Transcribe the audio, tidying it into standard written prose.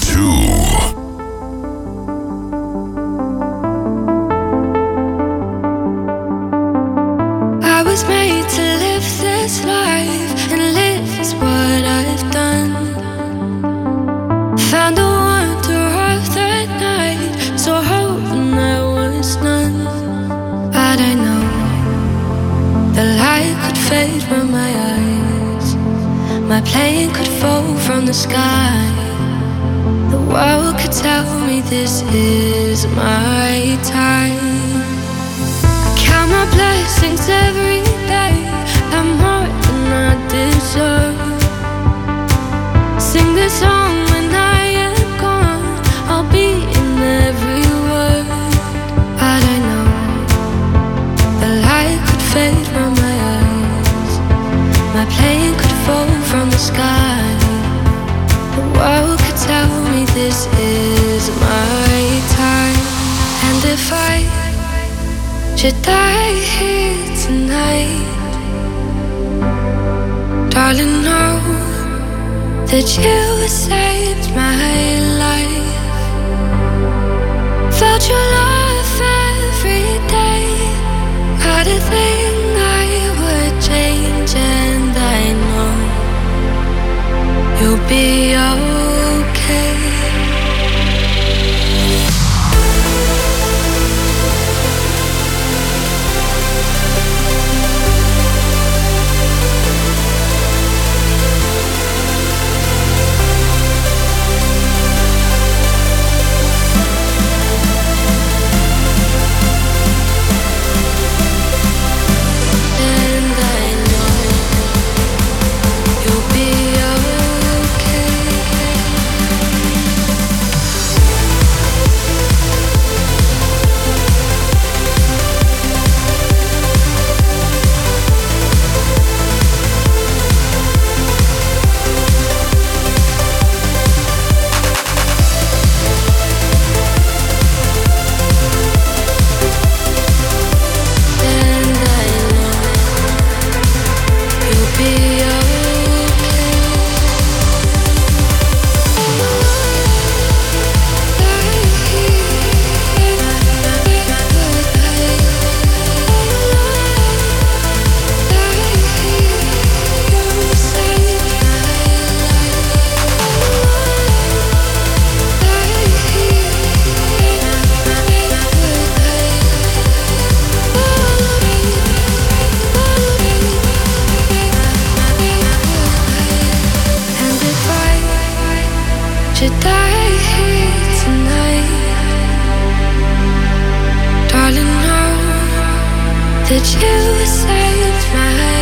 2. I was made to live this life, and live is what I've done. Found the wonder of the night, so hoping I was none. But I know the light could fade from my eyes, my plane could fall from the sky. The world could tell me this is my time. Count my blessings every day, I'm more than I deserve. Sing this song when I am gone, I'll be in every word. But I know the light could fade from my eyes, my plane could fall from the sky. The world could tell me this is my time. And if I should die here tonight, darling, know that you saved my life. Felt your love every day, not a thing I would change. And I know you'll be okay. Should die here tonight, darling, know that you saved my life.